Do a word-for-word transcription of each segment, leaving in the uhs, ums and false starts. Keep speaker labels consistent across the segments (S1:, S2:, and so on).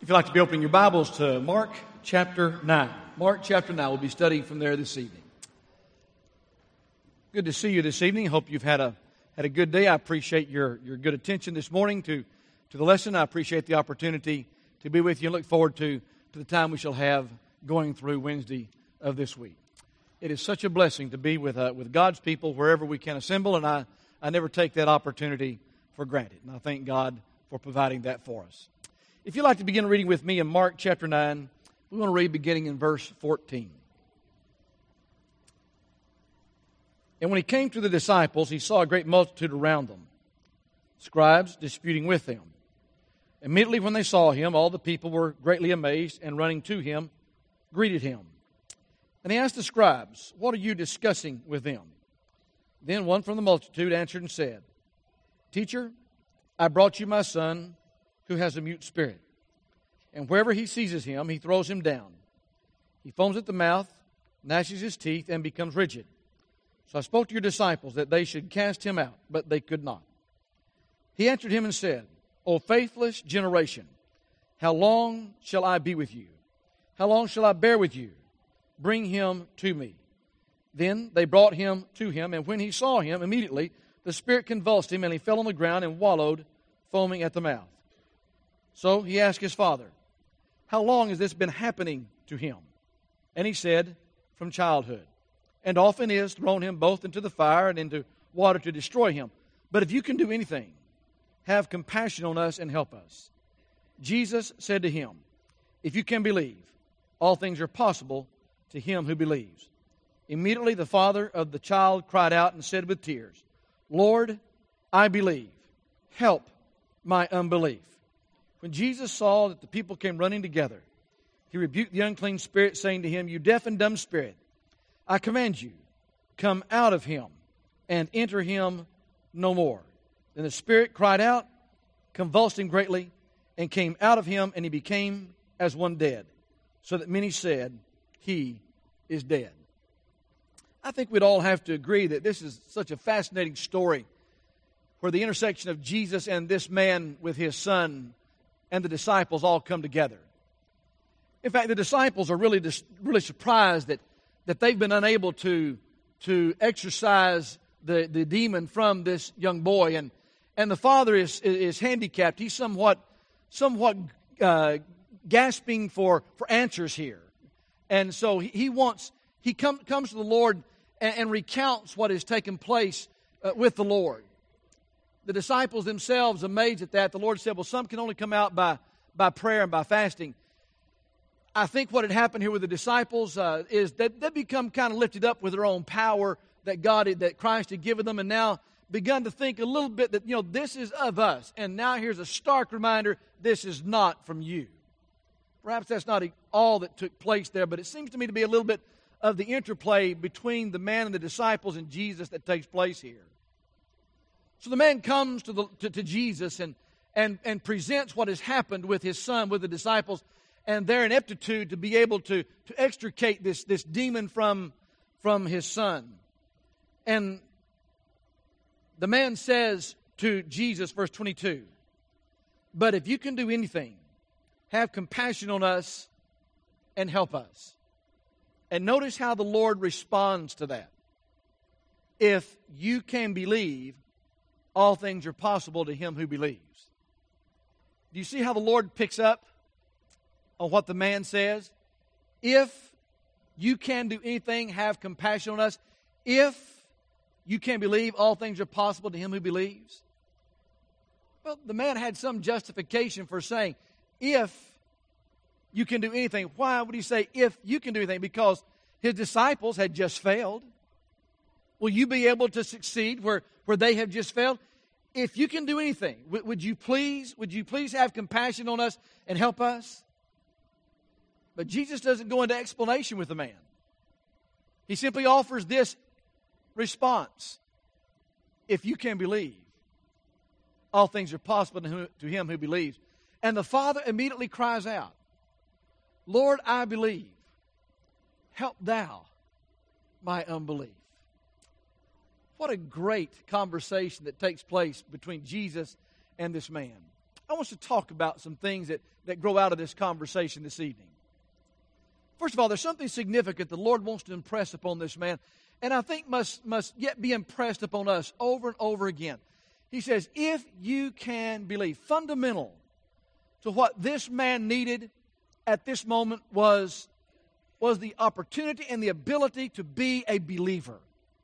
S1: If you'd like to be opening your Bibles to Mark chapter nine. Mark chapter nine. We'll be studying from there this evening. Good to see you this evening. Hope you've had a had a good day. I appreciate your, your good attention this morning to, to the lesson. I appreciate the opportunity to be with you and look forward to, to the time we shall have going through Wednesday of this week. It is such a blessing to be with uh, with God's people wherever we can assemble, and I, I never take that opportunity for granted. And I thank God for providing that for us. If you'd like to begin reading with me in Mark chapter nine, we want to read beginning in verse fourteen. And when he came to the disciples, he saw a great multitude around them, scribes disputing with them. Immediately when they saw him, all the people were greatly amazed, and running to him, greeted him. And he asked the scribes, "What are you discussing with them?" Then one from the multitude answered and said, "Teacher, I brought you my son, who has a mute spirit. And wherever he seizes him, he throws him down. He foams at the mouth, gnashes his teeth, and becomes rigid. So I spoke to your disciples that they should cast him out, but they could not." He answered him and said, "O faithless generation, how long shall I be with you? How long shall I bear with you? Bring him to me." Then they brought him to him, and when he saw him, immediately the spirit convulsed him, and he fell on the ground and wallowed, foaming at the mouth. So he asked his father, "How long has this been happening to him?" And he said, "From childhood. And often is thrown him both into the fire and into water to destroy him. But if you can do anything, have compassion on us and help us." Jesus said to him, "If you can believe, all things are possible to him who believes." Immediately the father of the child cried out and said with tears, "Lord, I believe. Help my unbelief." When Jesus saw that the people came running together, he rebuked the unclean spirit, saying to him, "You deaf and dumb spirit, I command you, come out of him and enter him no more." Then the spirit cried out, convulsed him greatly, and came out of him, and he became as one dead, so that many said, "He is dead." I think we'd all have to agree that this is such a fascinating story where the intersection of Jesus and this man with his son and the disciples all come together. In fact, the disciples are really really surprised that, that they've been unable to, to exorcise the, the demon from this young boy. And, and the father is, is handicapped. He's somewhat, somewhat uh, gasping for, for answers here. And so he, he wants, he come, comes to the Lord and, and recounts what has taken place uh, with the Lord. The disciples themselves, amazed at that, the Lord said, "Well, some can only come out by, by prayer and by fasting." I think what had happened here with the disciples uh, is that they become kind of lifted up with their own power that God, had, that Christ had given them, and now begun to think a little bit that, you know, this is of us. And now here's a stark reminder, this is not from you. Perhaps that's not all that took place there, but it seems to me to be a little bit of the interplay between the man and the disciples and Jesus that takes place here. So the man comes to, the, to, to Jesus and, and, and presents what has happened with his son, with the disciples, and their ineptitude to be able to, to extricate this, this demon from, from his son. And the man says to Jesus, verse twenty-two, "But if you can do anything, have compassion on us and help us." And notice how the Lord responds to that. If you can believe, all things are possible to him who believes. Do you see how the Lord picks up on what the man says? If you can do anything, have compassion on us. If you can believe, all things are possible to him who believes. Well, the man had some justification for saying, if you can do anything. Why would he say, if you can do anything? Because his disciples had just failed. Will you be able to succeed where, where they have just failed? If you can do anything, w- would you please, would you please have compassion on us and help us? But Jesus doesn't go into explanation with the man. He simply offers this response. If you can believe, all things are possible to who- to him who believes. And the father immediately cries out, "Lord, I believe. Help thou my unbelief." What a great conversation that takes place between Jesus and this man. I want us to talk about some things that, that grow out of this conversation this evening. First of all, there's something significant the Lord wants to impress upon this man, and I think must, must yet be impressed upon us over and over again. He says, if you can believe. Fundamental to what this man needed at this moment was, was the opportunity and the ability to be a believer.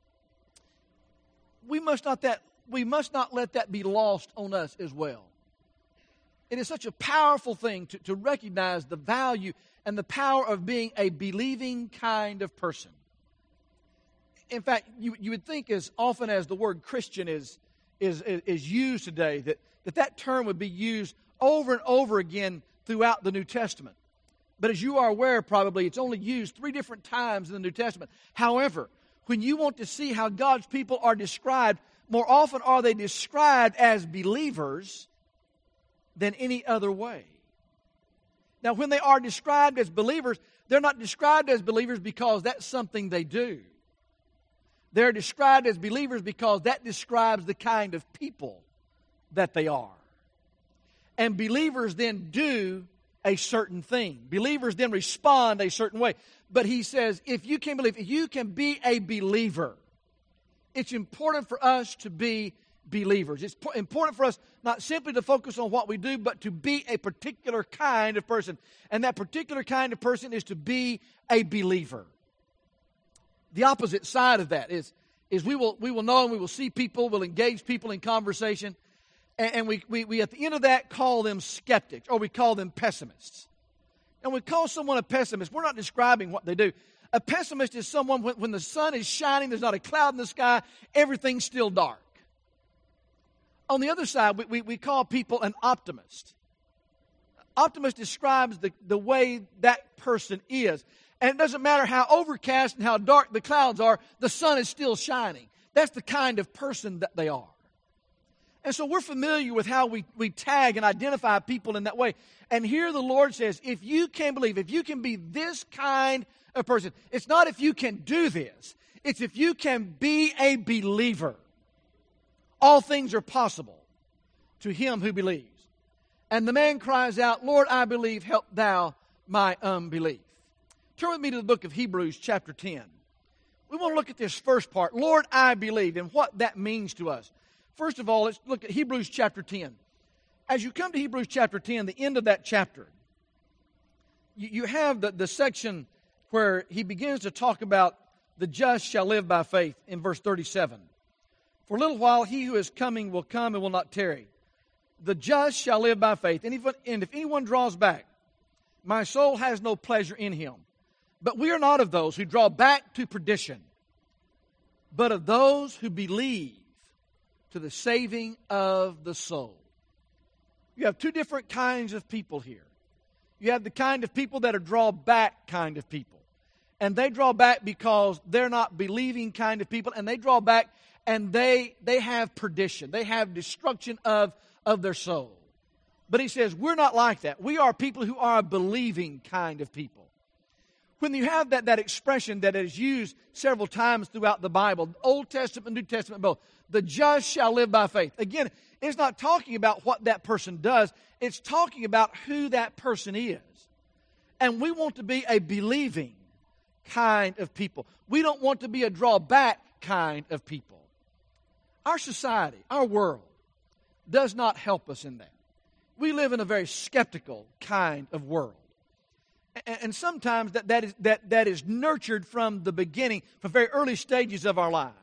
S1: We must not that we must not let that be lost on us as well. It is such a powerful thing to, to recognize the value and the power of being a believing kind of person. In fact, you, you would think as often as the word Christian is, is, is used today, that, that that term would be used over and over again throughout the New Testament. But as you are aware, probably, it's only used three different times in the New Testament. However, when you want to see how God's people are described, more often are they described as believers than any other way. Now, when they are described as believers, they're not described as believers because that's something they do. They're described as believers because that describes the kind of people that they are. And believers then do a certain thing. Believers then respond a certain way. But he says, if you can believe, if you can be a believer, it's important for us to be believers. It's important for us not simply to focus on what we do, but to be a particular kind of person. And that particular kind of person is to be a believer. The opposite side of that is, is we will we will know and we will see people, we'll engage people in conversation, and, and we, we, we at the end of that call them skeptics, or we call them pessimists. And we call someone a pessimist, we're not describing what they do. A pessimist is someone, when, when the sun is shining, there's not a cloud in the sky, everything's still dark. On the other side, we, we, we call people an optimist. Optimist describes the, the way that person is. And it doesn't matter how overcast and how dark the clouds are, the sun is still shining. That's the kind of person that they are. And so we're familiar with how we, we tag and identify people in that way. And here the Lord says, if you can believe, if you can be this kind of person, it's not if you can do this, it's if you can be a believer. All things are possible to him who believes. And the man cries out, Lord, I believe, help thou my unbelief. Turn with me to the book of Hebrews chapter ten. We want to look at this first part, Lord, I believe, and what that means to us. First of all, let's look at Hebrews chapter ten. As you come to Hebrews chapter ten, the end of that chapter, you, you have the, the section where he begins to talk about the just shall live by faith in verse thirty-seven. For a little while he who is coming will come and will not tarry. The just shall live by faith. And if, and if anyone draws back, my soul has no pleasure in him. But we are not of those who draw back to perdition, but of those who believe to the saving of the soul. You have two different kinds of people here. You have the kind of people that are draw back kind of people. And they draw back because they're not believing kind of people. And they draw back and they, they have perdition. They have destruction of, of their soul. But he says, we're not like that. We are people who are a believing kind of people. When you have that, that expression that is used several times throughout the Bible, Old Testament, New Testament, both, the just shall live by faith. Again, it's not talking about what that person does. It's talking about who that person is. And we want to be a believing kind of people. We don't want to be a drawback kind of people. Our society, our world, does not help us in that. We live in a very skeptical kind of world. And sometimes that, that, is, that, that is nurtured from the beginning, from very early stages of our life.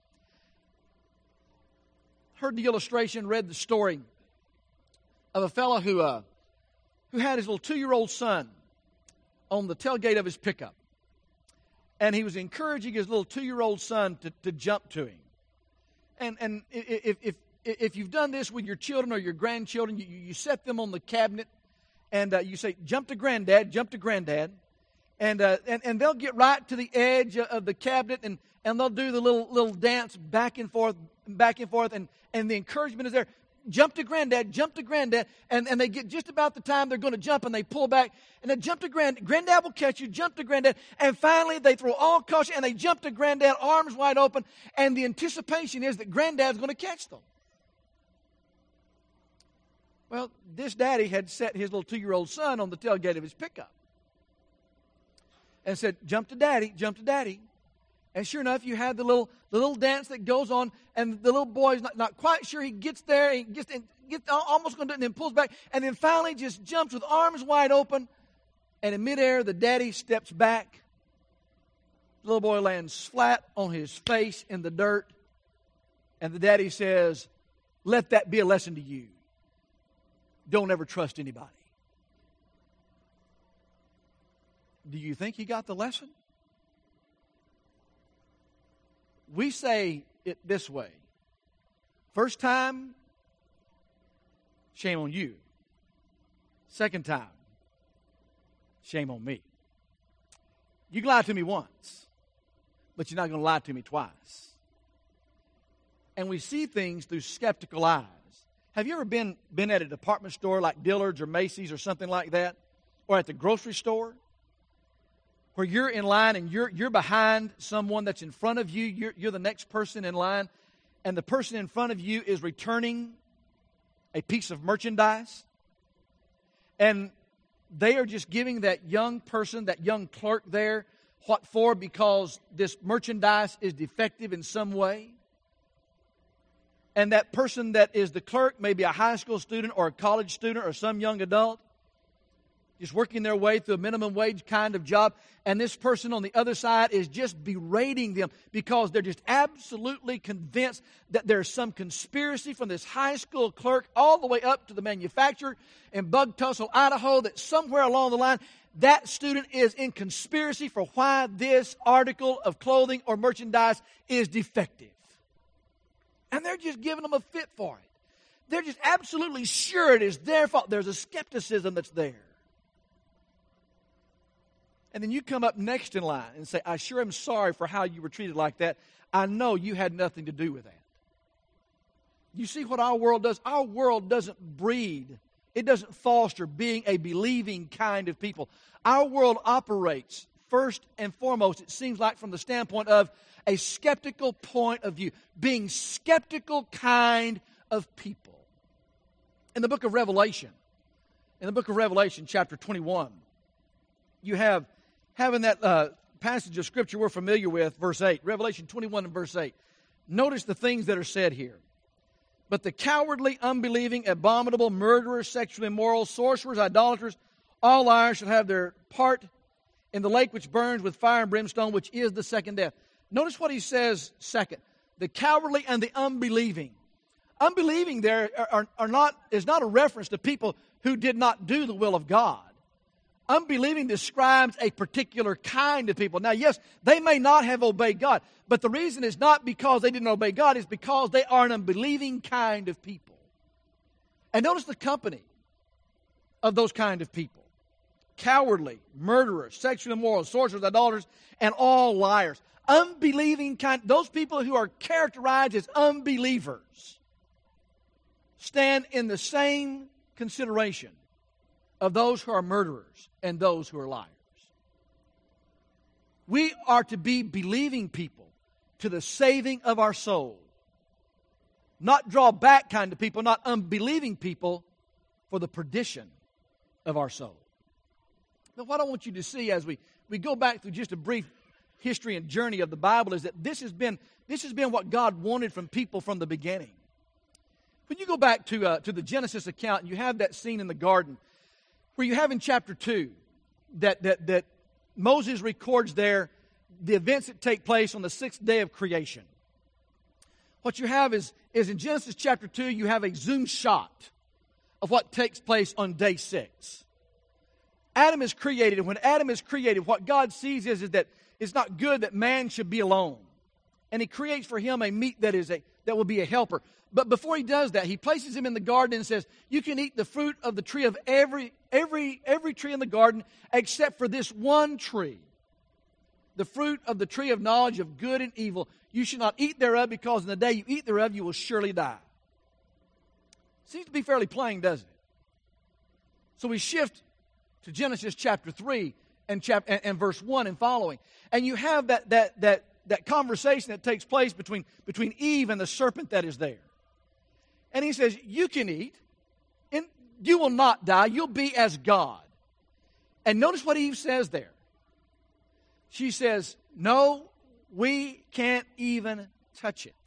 S1: Heard the illustration, read the story of a fellow who, uh, who had his little two-year-old son on the tailgate of his pickup. And he was encouraging his little two-year-old son to, to jump to him. And, and if, if, if you've done this with your children or your grandchildren, you, you set them on the cabinet and uh, you say, jump to granddad, jump to granddad. And, uh, and and they'll get right to the edge of the cabinet and, and they'll do the little little dance back and forth, back and forth. And, and the encouragement is there. Jump to granddad, jump to granddad. And, and they get just about the time they're going to jump and they pull back. And they jump to granddad. Granddad will catch you, jump to granddad. And finally they throw all caution and they jump to granddad, arms wide open. And the anticipation is that granddad's going to catch them. Well, this daddy had set his little two-year-old son on the tailgate of his pickup and said, jump to daddy, jump to daddy. And sure enough, you have the little the little dance that goes on, and the little boy's not, not quite sure. He gets there, he gets, gets almost going to do it, and then pulls back, and then finally just jumps with arms wide open. And in midair, the daddy steps back. The little boy lands flat on his face in the dirt. And the daddy says, let that be a lesson to you. Don't ever trust anybody. Do you think he got the lesson? We say it this way. First time, shame on you. Second time, shame on me. You can lie to me once, but you're not going to lie to me twice. And we see things through skeptical eyes. Have you ever been, been at a department store like Dillard's or Macy's or something like that? Or at the grocery store? Where you're in line and you're, you're behind someone that's in front of you. You're, you're the next person in line. And the person in front of you is returning a piece of merchandise. And they are just giving that young person, that young clerk there, what for? Because this merchandise is defective in some way. And that person that is the clerk may be a high school student or a college student or some young adult, just working their way through a minimum wage kind of job. And this person on the other side is just berating them because they're just absolutely convinced that there's some conspiracy from this high school clerk all the way up to the manufacturer in Bug Tussle, Idaho, that somewhere along the line, that student is in conspiracy for why this article of clothing or merchandise is defective. And they're just giving them a fit for it. They're just absolutely sure it is their fault. There's a skepticism that's there. And then you come up next in line and say, I sure am sorry for how you were treated like that. I know you had nothing to do with that. You see what our world does? Our world doesn't breed. It doesn't foster being a believing kind of people. Our world operates, first and foremost, it seems like from the standpoint of a skeptical point of view. Being skeptical kind of people. In the book of Revelation, in the book of Revelation, chapter twenty-one, you have having that uh, passage of Scripture we're familiar with, verse eight. Revelation twenty-one and verse eight. Notice the things that are said here. But the cowardly, unbelieving, abominable, murderers, sexually immoral, sorcerers, idolaters, all liars shall have their part in the lake which burns with fire and brimstone, which is the second death. Notice what he says second. The cowardly and the unbelieving. Unbelieving there are, are, are not, is not a reference to people who did not do the will of God. Unbelieving describes a particular kind of people. Now, yes, they may not have obeyed God, but the reason is not because they didn't obey God, it's because they are an unbelieving kind of people. And notice the company of those kind of people. Cowardly, murderers, sexually immoral, sorcerers, idolaters, and all liars. Unbelieving kind, those people who are characterized as unbelievers stand in the same consideration of those who are murderers and those who are liars. We are to be believing people to the saving of our soul. Not draw back kind of people, not unbelieving people for the perdition of our soul. Now, what I want you to see as we, we go back through just a brief history and journey of the Bible is that this has been, this has been what God wanted from people from the beginning. When you go back to, uh, to the Genesis account and you have that scene in the garden where you have in chapter two that, that, that Moses records there the events that take place on the sixth day of creation. What you have is, is in Genesis chapter two, you have a zoom shot of what takes place on day six. Adam is created, and when Adam is created, what God sees is, is that it's not good that man should be alone. And he creates for him a meat that is a that will be a helper. But before he does that, he places him in the garden and says, you can eat the fruit of the tree of every every every tree in the garden except for this one tree. The fruit of the tree of knowledge of good and evil. You should not eat thereof, because in the day you eat thereof, you will surely die. Seems to be fairly plain, doesn't it? So we shift to Genesis chapter three and, chap- and, and verse one and following. And you have that, that, that, that conversation that takes place between, between Eve and the serpent that is there. And he says, you can eat. And You will not die. You'll be as God. And notice what Eve says there. She says, no, we can't even touch it.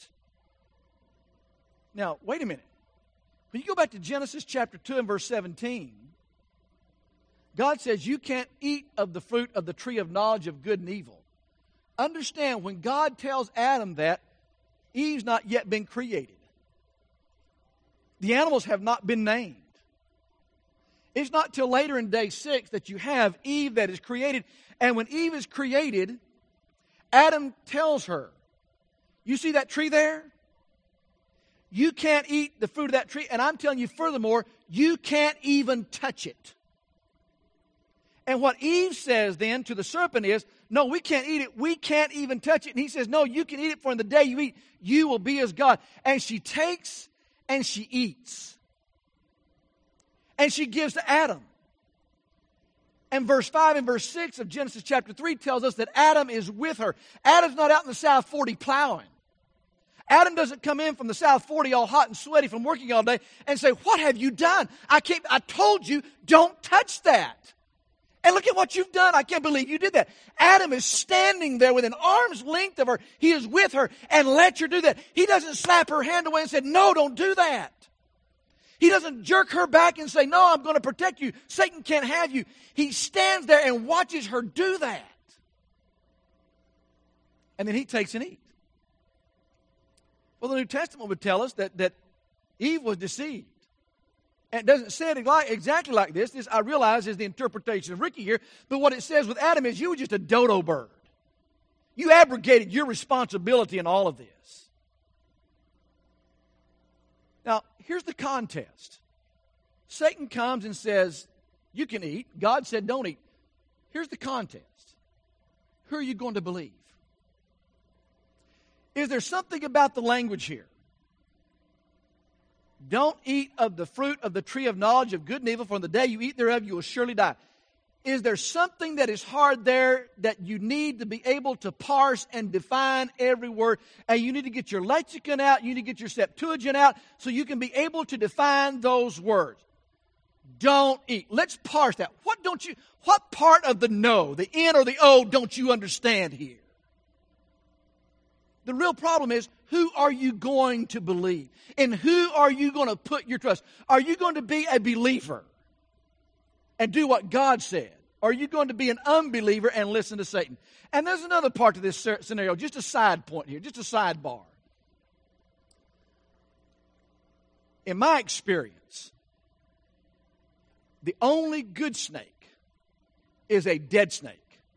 S1: Now, wait a minute. When you go back to Genesis chapter two and verse seventeen, God says you can't eat of the fruit of the tree of knowledge of good and evil. Understand, when God tells Adam that, Eve's not yet been created. The animals have not been named. It's not till later in day six that you have Eve that is created. And when Eve is created, Adam tells her, you see that tree there? You can't eat the fruit of that tree. And I'm telling you furthermore, you can't even touch it. And what Eve says then to the serpent is, no, we can't eat it. We can't even touch it. And he says, no, you can eat it, for in the day you eat, you will be as God. And she takes and she eats. And she gives to Adam. And verse five and verse six of Genesis chapter three tells us that Adam is with her. Adam's not out in the South forty plowing. Adam doesn't come in from the South forty all hot and sweaty from working all day and say, what have you done? I can't, I told you, don't touch that. And look at what you've done. I can't believe you did that. Adam is standing there with an arm's length of her. He is with her and lets her do that. He doesn't slap her hand away and say, no, don't do that. He doesn't jerk her back and say, no, I'm going to protect you. Satan can't have you. He stands there and watches her do that. And then he takes and eats. Well, the New Testament would tell us that, that Eve was deceived. And it doesn't say it like, exactly like this. This, I realize, is the interpretation of Ricky here. But what it says with Adam is you were just a dodo bird. You abrogated your responsibility in all of this. Now, here's the contest. Satan comes and says, you can eat. God said, don't eat. Here's the contest. Who are you going to believe? Is there something about the language here? Don't eat of the fruit of the tree of knowledge of good and evil, for in the day you eat thereof you will surely die. Is there something that is hard there that you need to be able to parse and define every word? And you need to get your lexicon out, you need to get your Septuagint out, so you can be able to define those words. Don't eat. Let's parse that. What don't you, what part of the no, the N or the O, don't you understand here? The real problem is, who are you going to believe? In who are you going to put your trust? Are you going to be a believer and do what God said? Or are you going to be an unbeliever and listen to Satan? And there's another part to this scenario, just a side point here, just a sidebar. In my experience, the only good snake is a dead snake.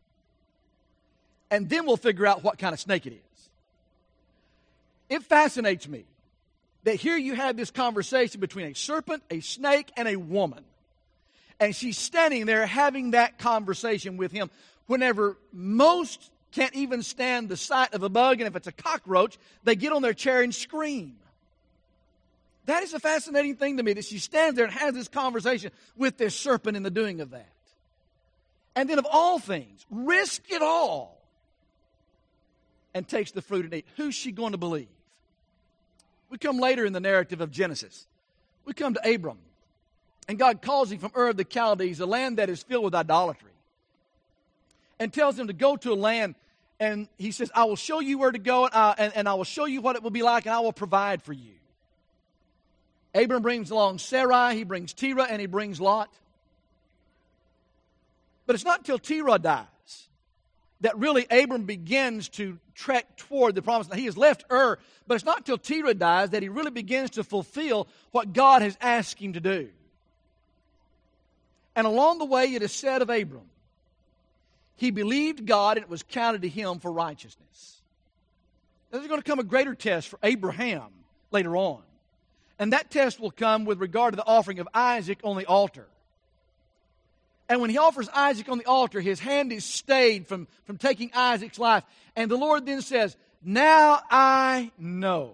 S1: And then we'll figure out what kind of snake it is. It fascinates me that here you have this conversation between a serpent, a snake, and a woman. And she's standing there having that conversation with him whenever most can't even stand the sight of a bug, and if it's a cockroach, they get on their chair and scream. That is a fascinating thing to me, that she stands there and has this conversation with this serpent in the doing of that. And then of all things, risk it all and takes the fruit and eat. Who's she going to believe? We come later in the narrative of Genesis. We come to Abram. And God calls him from Ur of the Chaldees, a land that is filled with idolatry. And tells him to go to a land. And he says, I will show you where to go. And I, and, and I will show you what it will be like. And I will provide for you. Abram brings along Sarai. He brings Terah. And he brings Lot. But it's not until Terah dies that really Abram begins to trek toward the promised land. He has left Ur, but it's not until Terah dies that he really begins to fulfill what God has asked him to do. And along the way, it is said of Abram, he believed God and it was counted to him for righteousness. Now, there's going to come a greater test for Abraham later on. And that test will come with regard to the offering of Isaac on the altar. And when he offers Isaac on the altar, his hand is stayed from, from taking Isaac's life. And the Lord then says, now I know.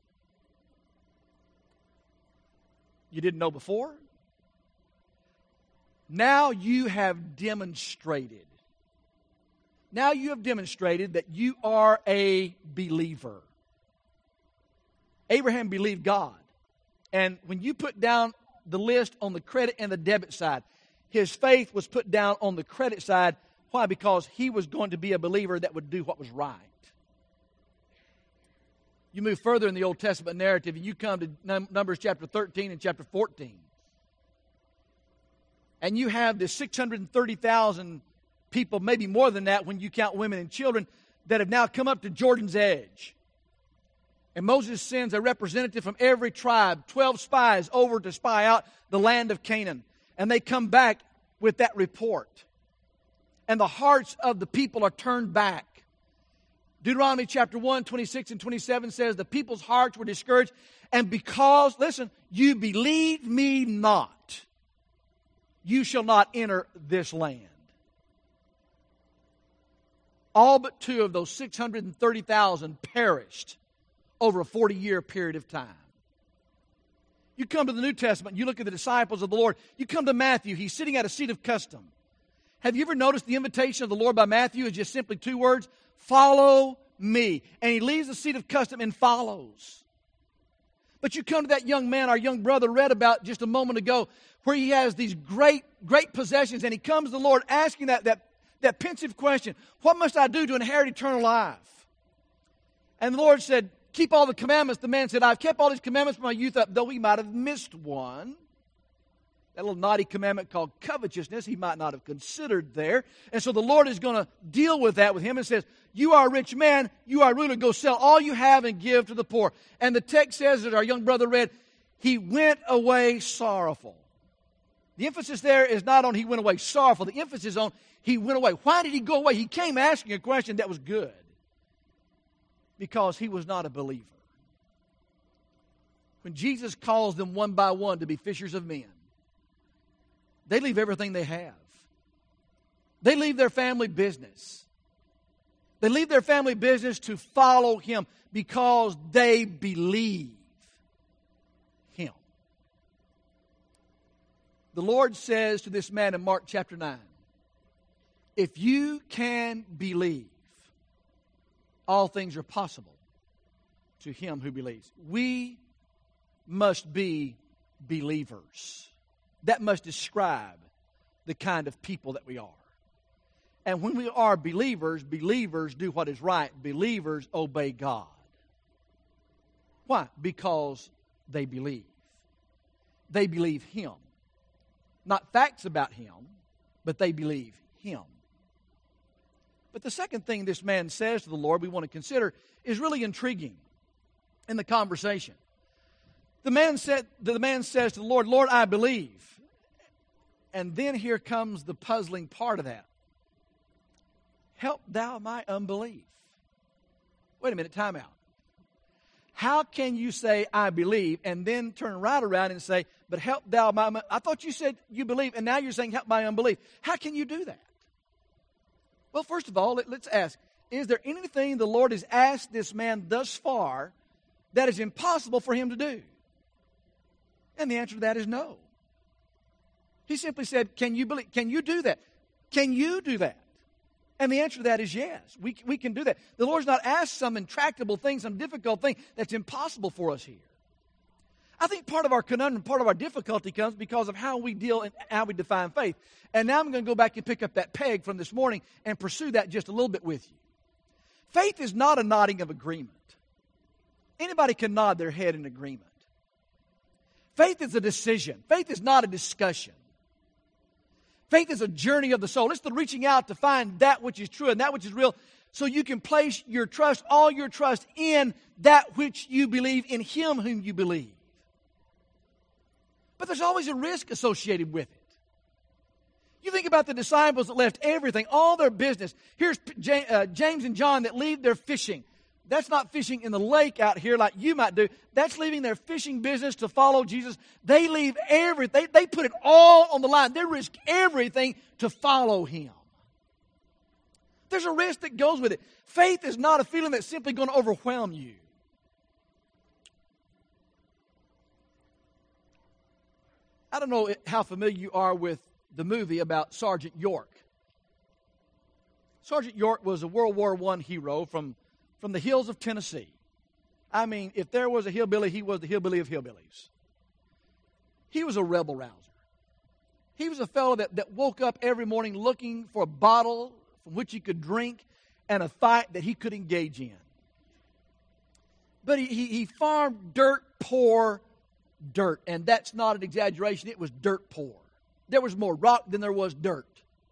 S1: You didn't know before? Now you have demonstrated. Now you have demonstrated that you are a believer. Abraham believed God. And when you put down the list on the credit and the debit side. His faith was put down on the credit side. Why? Because he was going to be a believer that would do what was right. You move further in the Old Testament narrative and you come to Numbers chapter thirteen and chapter fourteen. And you have the six hundred thirty thousand people, maybe more than that when you count women and children, that have now come up to Jordan's edge. And Moses sends a representative from every tribe, twelve spies, over to spy out the land of Canaan. And they come back with that report. And the hearts of the people are turned back. Deuteronomy chapter one, twenty-six and twenty-seven says, the people's hearts were discouraged. And because, listen, you believed me not, you shall not enter this land. All but two of those six hundred thirty thousand perished over a forty-year period of time. You come to the New Testament, you look at the disciples of the Lord. You come to Matthew, he's sitting at a seat of custom. Have you ever noticed the invitation of the Lord by Matthew is just simply two words? Follow me. And he leaves the seat of custom and follows. But you come to that young man our young brother read about just a moment ago, where he has these great, great possessions, and he comes to the Lord asking that, that, that pensive question, what must I do to inherit eternal life? And the Lord said, keep all the commandments. The man said, I've kept all these commandments from my youth up, though he might have missed one. That little naughty commandment called covetousness, he might not have considered there. And so the Lord is going to deal with that with him and says, you are a rich man, you are a ruler, go sell all you have and give to the poor. And the text says, as our young brother read, he went away sorrowful. The emphasis there is not on he went away sorrowful. The emphasis is on he went away. Why did he go away? He came asking a question that was good. Because he was not a believer. When Jesus calls them one by one to be fishers of men, they leave everything they have. They leave their family business. They leave their family business to follow him because they believe him. The Lord says to this man in Mark chapter nine, if you can believe, all things are possible to him who believes. We must be believers. That must describe the kind of people that we are. And when we are believers, believers do what is right. Believers obey God. Why? Because they believe. They believe him. Not facts about him, but they believe him. But the second thing this man says to the Lord we want to consider is really intriguing in the conversation. The man said, the man says to the Lord, Lord, I believe. And then here comes the puzzling part of that. Help thou my unbelief. Wait a minute, time out. How can you say, I believe, and then turn right around and say, but help thou my, I thought you said you believe, and now you're saying help my unbelief. How can you do that? Well, first of all, let's ask, is there anything the Lord has asked this man thus far that is impossible for him to do? And the answer to that is no. He simply said, can you believe? Can you do that? Can you do that? And the answer to that is yes. We, we can do that. The Lord's not asked some intractable thing, some difficult thing that's impossible for us here. I think part of our conundrum, part of our difficulty comes because of how we deal and how we define faith. And now I'm going to go back and pick up that peg from this morning and pursue that just a little bit with you. Faith is not a nodding of agreement. Anybody can nod their head in agreement. Faith is a decision. Faith is not a discussion. Faith is a journey of the soul. It's the reaching out to find that which is true and that which is real so you can place your trust, all your trust in that which you believe, in Him whom you believe. But there's always a risk associated with it. You think about the disciples that left everything, all their business. Here's James and John that leave their fishing. That's not fishing in the lake out here like you might do. That's leaving their fishing business to follow Jesus. They leave everything. They, they put it all on the line. They risk everything to follow Him. There's a risk that goes with it. Faith is not a feeling that's simply going to overwhelm you. I don't know how familiar you are with the movie about Sergeant York. Sergeant York was a World War One hero from, from the hills of Tennessee. I mean, if there was a hillbilly, he was the hillbilly of hillbillies. he was a rebel rouser. He was a fellow that, that woke up every morning looking for a bottle from which he could drink and a fight that he could engage in. But he, he, he farmed dirt poor dirt, and that's not an exaggeration. It was dirt poor. There was more rock than there was dirt.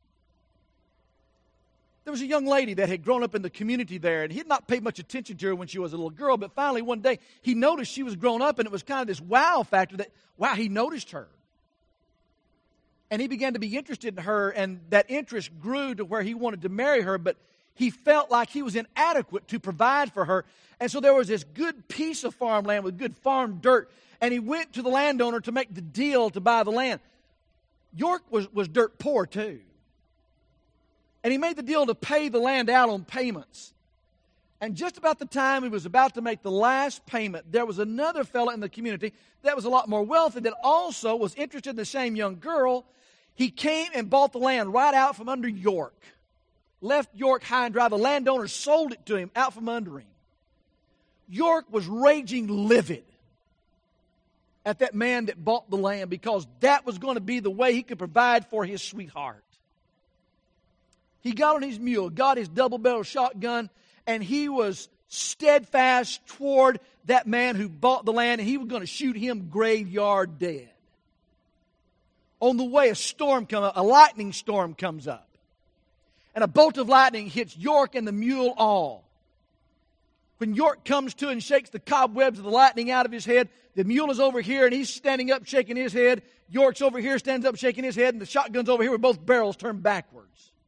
S1: There was a young lady that had grown up in the community there, and he had not paid much attention to her when she was a little girl, but finally one day he noticed she was grown up, and it was kind of this wow factor that, wow, he noticed her. And he began to be interested in her, and that interest grew to where he wanted to marry her, but he felt like he was inadequate to provide for her. And so there was this good piece of farmland with good farm dirt, and he went to the landowner to make the deal to buy the land. York was, was dirt poor too. And he made the deal to pay the land out on payments. And just about the time he was about to make the last payment, there was another fellow in the community that was a lot more wealthy that also was interested in the same young girl. He came and bought the land right out from under York. Left York high and dry. The landowner sold it to him out from under him. York was raging livid at that man that bought the land because that was going to be the way he could provide for his sweetheart. He got on his mule, got his double-barrel shotgun, and he was steadfast toward that man who bought the land, and he was going to shoot him graveyard dead. On the way, a storm comes up, a lightning storm comes up. And a bolt of lightning hits York and the mule all. When York comes to and shakes the cobwebs of the lightning out of his head, the mule is over here and he's standing up shaking his head. York's over here, stands up shaking his head, and the shotgun's over here with both barrels turned backwards.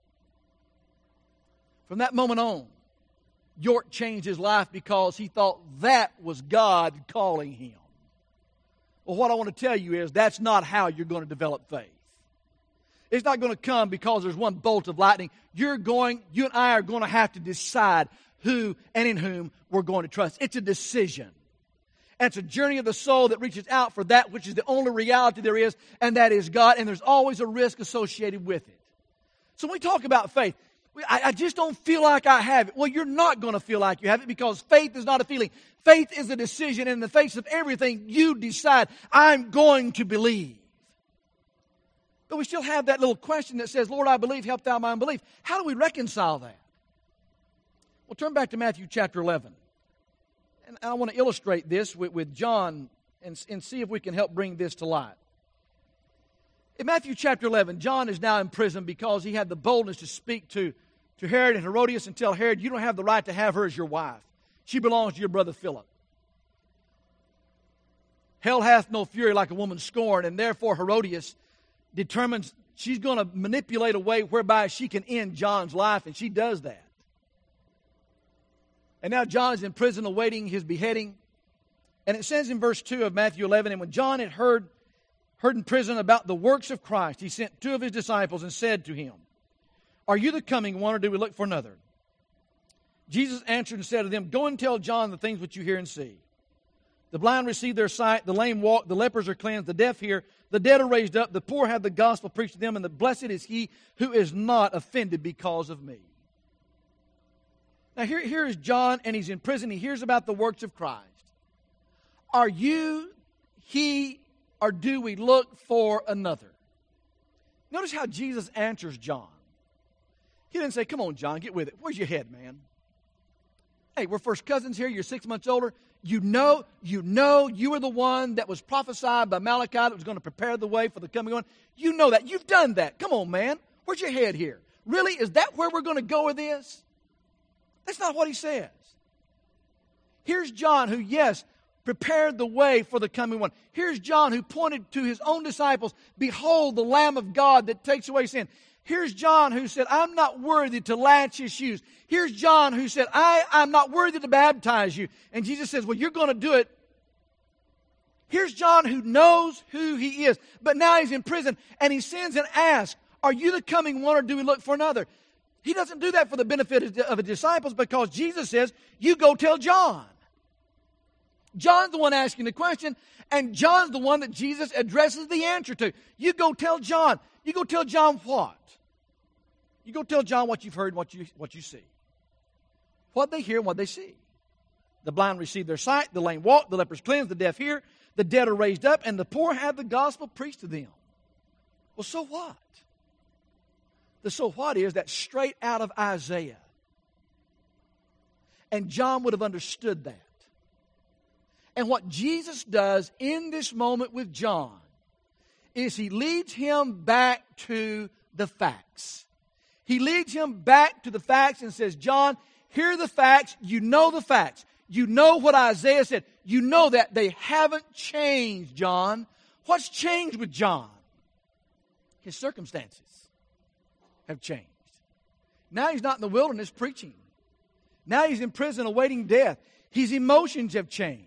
S1: From that moment on, York changed his life because he thought that was God calling him. Well, what I want to tell you is that's not how you're going to develop faith. It's not going to come because there's one bolt of lightning. You're going, you and I are going to have to decide who and in whom we're going to trust. It's a decision. And it's a journey of the soul that reaches out for that which is the only reality there is, and that is God. And there's always a risk associated with it. So when we talk about faith, I, I just don't feel like I have it. Well, you're not going to feel like you have it because faith is not a feeling. Faith is a decision. In the face of everything, you decide, I'm going to believe. But we still have that little question that says, Lord, I believe, help thou my unbelief. How do we reconcile that? Well, turn back to Matthew chapter eleven. And I want to illustrate this with, with John and, and see if we can help bring this to light. In Matthew chapter eleven, John is now in prison because he had the boldness to speak to, to Herod and Herodias and tell Herod, you don't have the right to have her as your wife. She belongs to your brother Philip. Hell hath no fury like a woman scorned, and therefore Herodias determines she's going to manipulate a way whereby she can end John's life, and she does that. And now John is in prison awaiting his beheading. And it says in verse two of Matthew eleven, and when John had heard heard in prison about the works of Christ, he sent two of his disciples and said to him, are you the coming one, or do we look for another? Jesus answered and said to them, go and tell John the things which you hear and see. The blind receive their sight, the lame walk, the lepers are cleansed, the deaf hear, the dead are raised up, the poor have the gospel preached to them, and the blessed is he who is not offended because of me. Now here, here is John, and he's in prison. He hears about the works of Christ. Are you he, or do we look for another? Notice how Jesus answers John. He didn't say, come on, John, get with it. Where's your head, man? Hey, we're first cousins here. You're six months older. You know, you know you were the one that was prophesied by Malachi that was going to prepare the way for the coming one. You know that. You've done that. Come on, man. Where's your head here? Really? Is that where we're going to go with this? That's not what he says. Here's John who, yes, prepared the way for the coming one. Here's John who pointed to his own disciples, behold the Lamb of God that takes away sin. Here's John who said, I'm not worthy to latch his shoes. Here's John who said, I, I'm not worthy to baptize you. And Jesus says, well, you're going to do it. Here's John who knows who he is, but now he's in prison, and he sends and asks, are you the coming one, or do we look for another? He doesn't do that for the benefit of the disciples, because Jesus says, you go tell John. John's the one asking the question, and John's the one that Jesus addresses the answer to. You go tell John. You go tell John what? You go tell John what you've heard and what you, what you see. What they hear and what they see. The blind receive their sight, the lame walk, the lepers cleanse, the deaf hear, The dead are raised up, and the poor have the gospel preached to them. Well, so what? The so what is that straight out of Isaiah. And John would have understood that. And what Jesus does in this moment with John is he leads him back to the facts. He leads him back to the facts and says, John, here are the facts. You know the facts. You know what Isaiah said. You know that they haven't changed, John. What's changed with John? His circumstances have changed. Now he's not in the wilderness preaching. Now he's in prison awaiting death. His emotions have changed.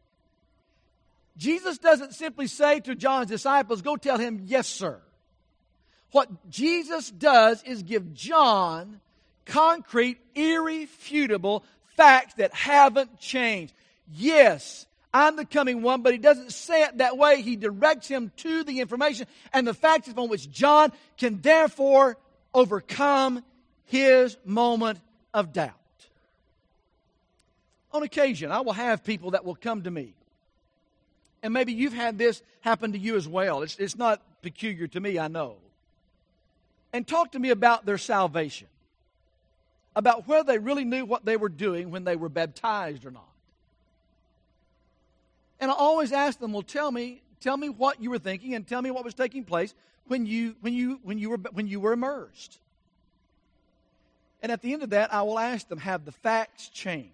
S1: Jesus doesn't simply say to John's disciples, go tell him, yes, sir. What Jesus does is give John concrete, irrefutable facts that haven't changed. Yes, I'm the coming one, but he doesn't say it that way. He directs him to the information and the facts upon which John can therefore overcome his moment of doubt. On occasion, I will have people that will come to me. And maybe you've had this happen to you as well. It's, it's not peculiar to me, I know. And talk to me about their salvation. About whether they really knew what they were doing when they were baptized or not. And I always ask them, well, tell me, tell me what you were thinking and tell me what was taking place when you, when you, when you were, when you were immersed. And at the end of that, I will ask them, have the facts changed?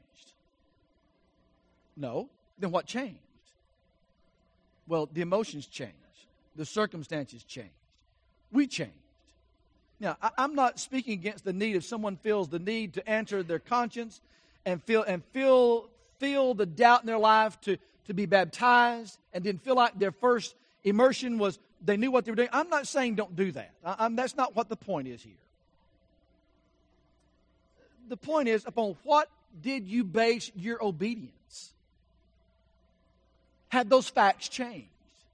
S1: No. Then what changed? Well, the emotions changed. The circumstances changed. We changed. Now, I, I'm not speaking against the need if someone feels the need to answer their conscience and feel and feel feel the doubt in their life to, to be baptized and didn't feel like their first immersion was they knew what they were doing. I'm not saying don't do that. I, I'm, that's not what the point is here. The point is, upon what did you base your obedience? Had those facts changed?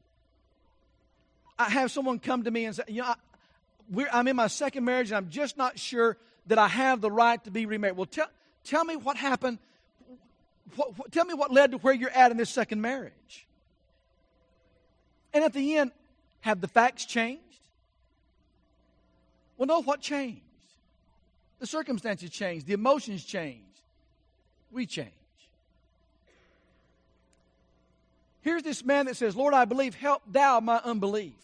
S1: I have someone come to me and say, you know, I, we're, I'm in my second marriage and I'm just not sure that I have the right to be remarried. Well, tell, tell me what happened. What, what, tell me what led to where you're at in this second marriage. And at the end, have the facts changed? Well, no, what changed? The circumstances changed. The emotions changed. We changed. Here's this man that says, Lord, I believe, help thou my unbelief.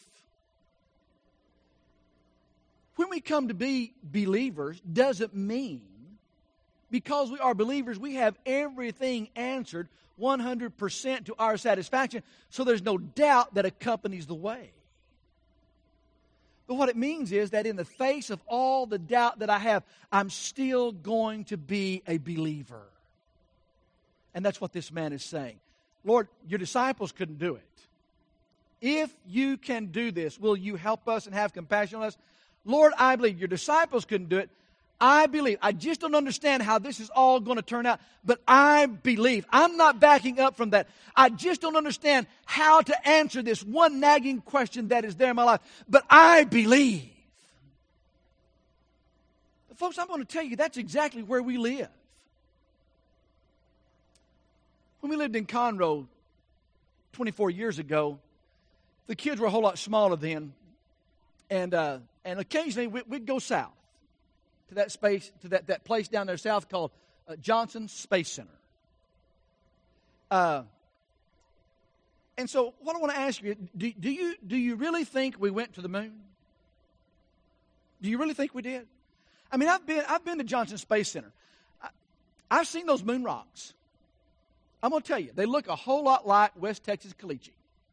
S1: When we come to be believers, doesn't mean because we are believers, we have everything answered one hundred percent to our satisfaction, so there's no doubt that accompanies the way. But what it means is that in the face of all the doubt that I have, I'm still going to be a believer. And that's what this man is saying. Lord, your disciples couldn't do it. If you can do this, will you help us and have compassion on us? Lord, I believe. Your disciples couldn't do it. I believe. I just don't understand how this is all going to turn out, but I believe. I'm not backing up from that. I just don't understand how to answer this one nagging question that is there in my life, but I believe. But folks, I'm going to tell you that's exactly where we live. When we lived in Conroe twenty-four years ago, the kids were a whole lot smaller then, and uh, and occasionally we, we'd go south to that space, to that, that place down there south called uh, Johnson Space Center. Uh, and so, what I want to ask you: do, do you do you really think we went to the moon? Do you really think we did? I mean, I've been I've been to Johnson Space Center. I, I've seen those moon rocks. I'm going to tell you, they look a whole lot like West Texas caliche.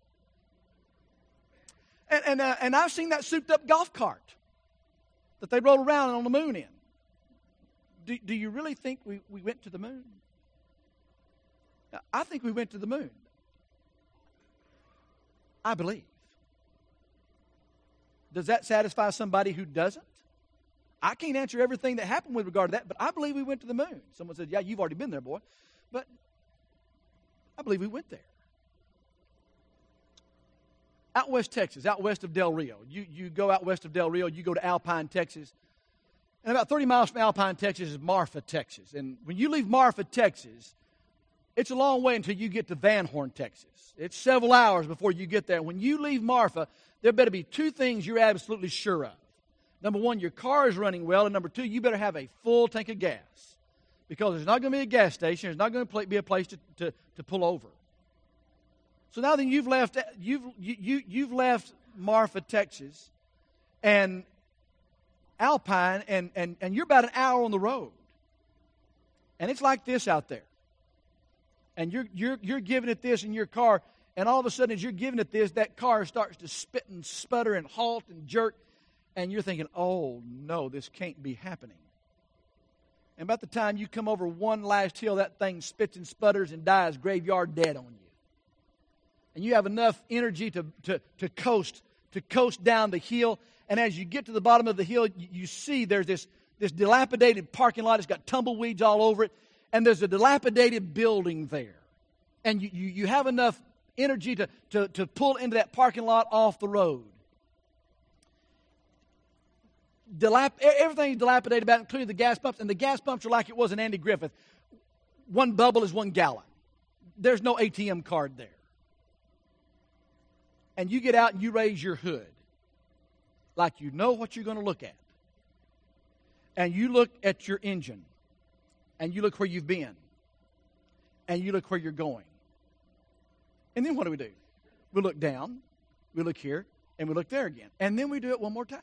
S1: And, and, uh, and I've seen that souped-up golf cart that they roll around on the moon in. Do, do you really think we, we went to the moon? I think we went to the moon. I believe. Does that satisfy somebody who doesn't? I can't answer everything that happened with regard to that, but I believe we went to the moon. Someone said, yeah, you've already been there, boy. But I believe we went there. Out west Texas, out west of Del Rio. You, you go out west of Del Rio, you go to Alpine, Texas. And about thirty miles from Alpine, Texas is Marfa, Texas. And when you leave Marfa, Texas, It's a long way until you get to Van Horn, Texas. It's several hours before you get there. When you leave Marfa, there better be two things you're absolutely sure of. Number one, your car is running well, and number two, you better have a full tank of gas. Because there's not going to be a gas station. There's not going to be a place to, to, to pull over. So now then you've left, you've, you, you, you've left Marfa, Texas, and Alpine, and, and, and you're about an hour on the road. And it's like this out there. And you're, you're, you're giving it this in your car, and all of a sudden as you're giving it this, that car starts to spit and sputter and halt and jerk, and you're thinking, oh, no, this can't be happening. And about the time you come over one last hill, that thing spits and sputters and dies graveyard dead on you. And you have enough energy to, to, to coast, to coast down the hill. And as you get to the bottom of the hill, you, you see there's this, this dilapidated parking lot. It's got tumbleweeds all over it. And there's a dilapidated building there. And you, you, you have enough energy to, to, to pull into that parking lot off the road. Dilap- everything's dilapidated about it, including the gas pumps, and the gas pumps are like it was in Andy Griffith. One bubble is one gallon. There's no A T M card there. And you get out and you raise your hood like you know what you're going to look at. And you look at your engine, and you look where you've been, and you look where you're going. And then what do we do? We look down, we look here, and we look there again. And then we do it one more time.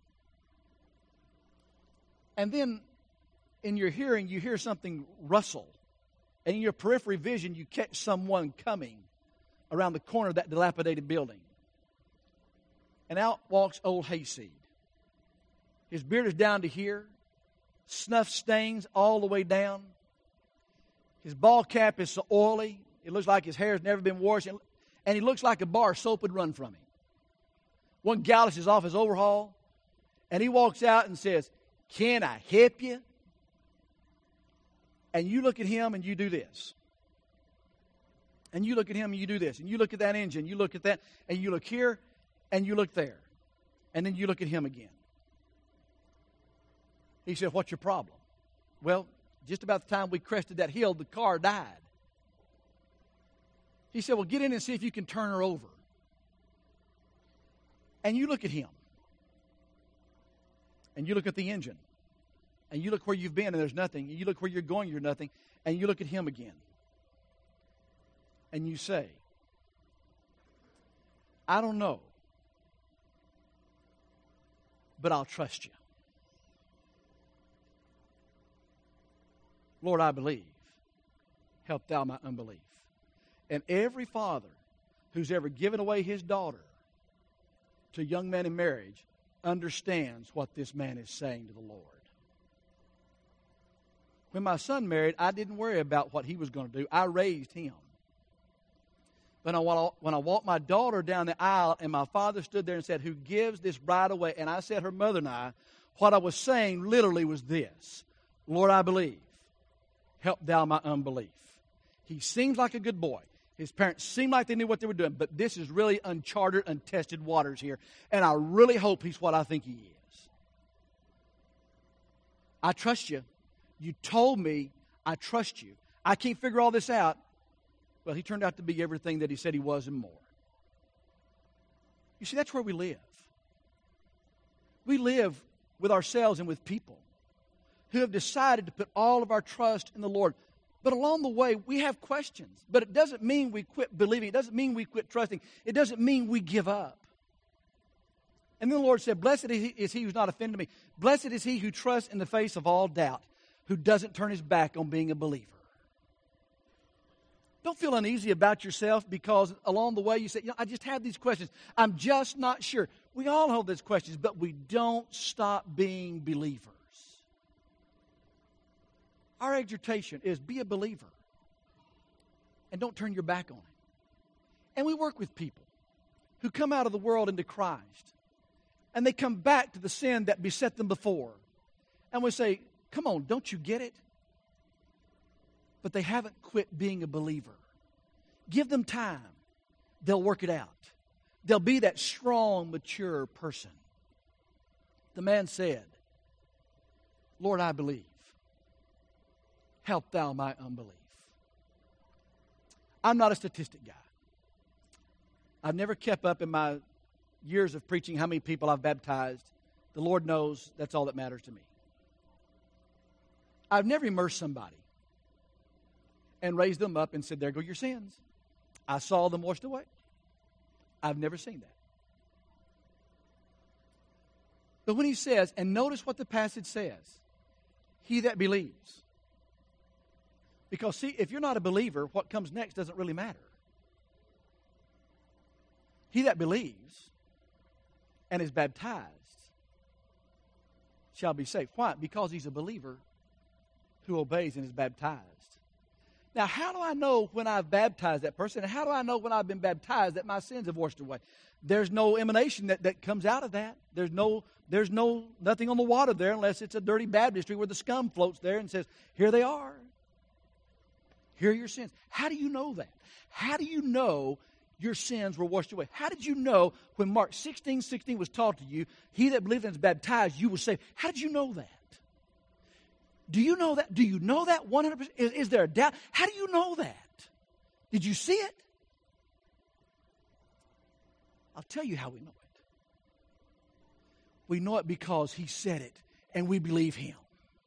S1: And then in your hearing, you hear something rustle. And in your periphery vision, you catch someone coming around the corner of that dilapidated building. And out walks old Hayseed. His beard is down to here. Snuff stains all the way down. His ball cap is so oily. It looks like his hair has never been washed. And he looks like a bar soap would run from him. One gallus is off his overhaul. And he walks out and says, "Can I help you?" And you look at him and you do this. And you look at him and you do this. And you look at that engine, you look at that, and you look here, and you look there. And then you look at him again. He said, "What's your problem?" "Well, just about the time we crested that hill, the car died." He said, "Well, get in and see if you can turn her over." And you look at him. And you look at the engine. And you look where you've been and there's nothing. And you look where you're going, you're nothing. And you look at him again. And you say, "I don't know, but I'll trust you. Lord, I believe. Help thou my unbelief." And every father who's ever given away his daughter to a young man in marriage understands what this man is saying to the Lord. When my son married, I didn't worry about what he was going to do. I raised him. But when I walked my daughter down the aisle and my father stood there and said, "Who gives this bride away?" And I said, her mother and I, what I was saying literally was this: "Lord, I believe. Help thou my unbelief." He seems like a good boy. His parents seemed like they knew what they were doing, but this is really uncharted, untested waters here. And I really hope he's what I think he is. I trust you. You told me I trust you. I can't figure all this out. Well, he turned out to be everything that he said he was and more. You see, that's where we live. We live with ourselves and with people who have decided to put all of our trust in the Lord. But along the way, we have questions. But it doesn't mean we quit believing. It doesn't mean we quit trusting. It doesn't mean we give up. And then the Lord said, "Blessed is he, is he who's not offended me. Blessed is he who trusts in the face of all doubt, who doesn't turn his back on being a believer." Don't feel uneasy about yourself because along the way you say, "You know, I just have these questions. I'm just not sure." We all hold those questions, but we don't stop being believers. Our exhortation is be a believer and don't turn your back on it. And we work with people who come out of the world into Christ and they come back to the sin that beset them before. And we say, "Come on, don't you get it?" But they haven't quit being a believer. Give them time. They'll work it out. They'll be that strong, mature person. The man said, "Lord, I believe. Help thou my unbelief."
S2: I'm not a statistic guy. I've never kept up in my years of preaching how many people I've baptized. The Lord knows that's all that matters to me. I've never immersed somebody and raised them up and said, there go your sins. I saw them washed away. I've never seen that. But when he says, and notice what the passage says, he that believes. Because see, if you're not a believer, what comes next doesn't really matter. He that believes and is baptized shall be saved. Why? Because he's a believer who obeys and is baptized. Now, how do I know when I've baptized that person? And how do I know when I've been baptized that my sins have washed away? There's no emanation that, that comes out of that. There's no, there's no nothing on the water there unless it's a dirty baptistry where the scum floats there and says, here they are. Here are your sins. How do you know that? How do you know your sins were washed away? How did you know when Mark sixteen sixteen was taught to you, he that believed and is baptized, you will saved? How did you know that? Do you know that? Do you know that one hundred percent? Is, is there a doubt? How do you know that? Did you see it? I'll tell you how we know it. We know it because he said it and we believe him.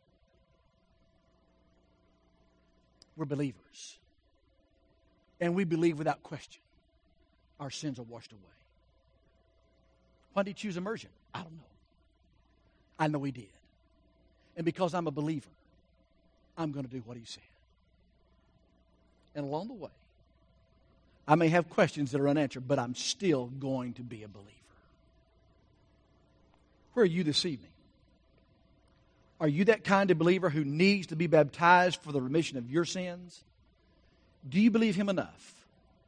S2: We're believers. And we believe without question. Our sins are washed away. Why did he choose immersion? I don't know. I know he did. And because I'm a believer, I'm going to do what he said. And along the way, I may have questions that are unanswered, but I'm still going to be a believer. Where are you this evening? Are you that kind of believer who needs to be baptized for the remission of your sins? Do you believe him enough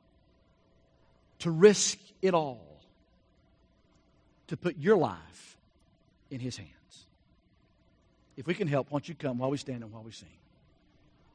S2: to risk it all to put your life in his hands? If we can help, why don't you come while we stand and while we sing?